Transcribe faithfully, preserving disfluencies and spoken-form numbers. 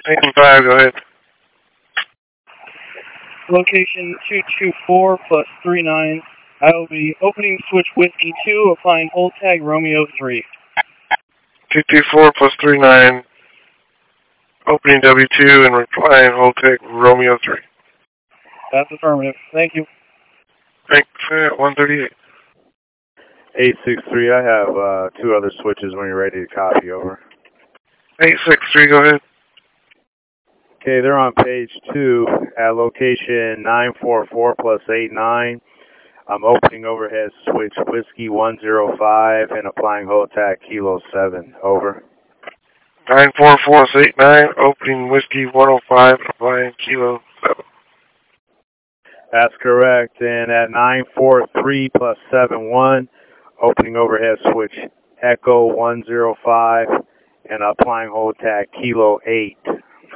Stand five, go ahead. Location two two four plus three nine. I will be opening switch Whiskey two, applying hold tag Romeo three. two two four plus three nine. Opening W two and replying hold tag Romeo three. That's affirmative. Thank you. Thanks at one thirty-eight. eight six three, I have uh, two other switches when you're ready to copy, over. eight six three, go ahead. Okay, they're on page two at location nine four four plus eight nine. I'm opening overhead switch Whiskey one zero five and applying hold tag Kilo seven, over. nine four four plus eight nine, opening Whiskey one oh five, applying Kilo seven. That's correct. And at nine four three plus seven one, opening overhead switch Echo one zero five and applying hold tag Kilo eight.